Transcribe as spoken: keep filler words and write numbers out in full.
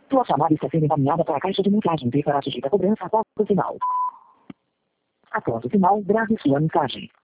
Sua chamada está sendo encaminhada para a caixa de mensagem e para atingir a cobrança após o sinal. Após o sinal, grave sua mensagem.